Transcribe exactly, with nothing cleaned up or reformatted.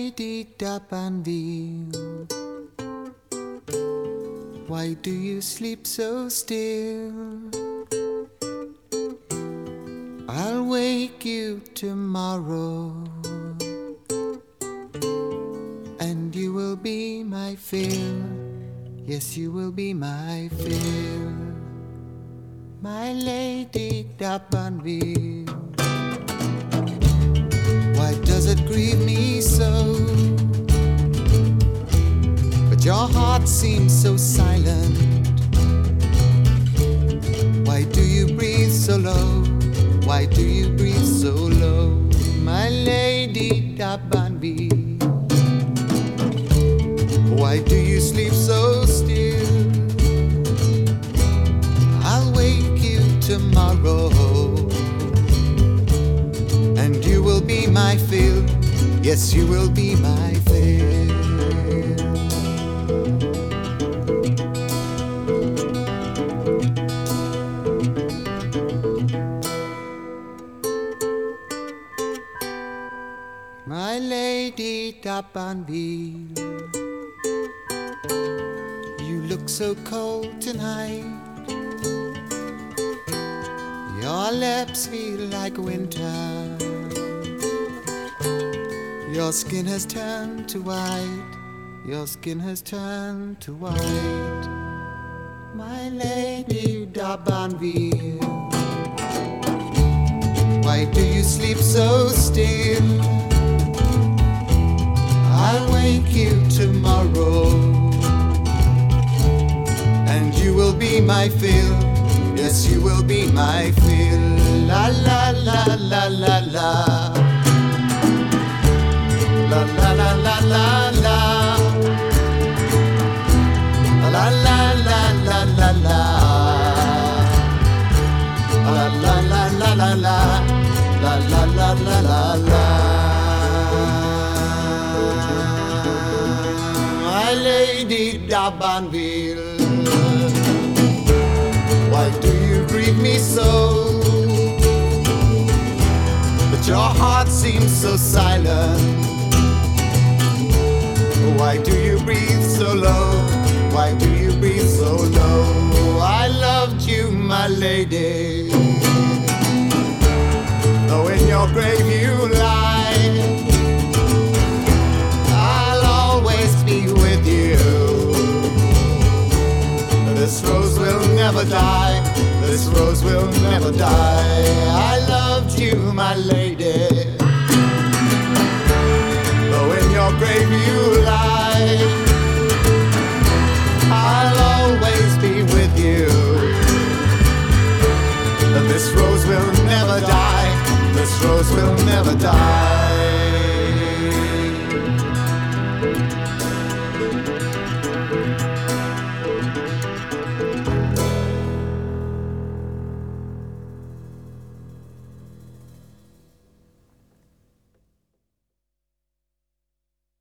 Lady D'Abanville, why do you sleep so still? I'll wake you tomorrow, and you will be my fill. Yes, you will be my fill, my Lady D'Abanville. Why does it grieve me so? But your heart seems so silent. Why do you breathe so low? Why do you breathe so low, my Lady D'Abanville? Why do you sleep so still? I'll wake you tomorrow, and you will be my fill. Yes, you will be my fill. My Lady D'Abanville, you look so cold tonight. Your lips feel like winter. Your skin has turned to white. Your skin has turned to white, my Lady D'Abanville. Why do you sleep so still? I'll wake you tomorrow, and you will be my fill. Yes, you will be my fill. La la la la la la. La la la la la la. La la la la la la. La la la la la la. La la la la la la. My Lady D'Abanville, why do you grieve me so? But your heart seems so silent. Why do you breathe so low? Why do you breathe so low? I loved you, my lady, though in your grave you lie, I'll always be with you. This rose will never die. This rose will never die. I loved you, my lady, though in your grave you lie, I'll always be with you. This rose will never die. This rose will never die.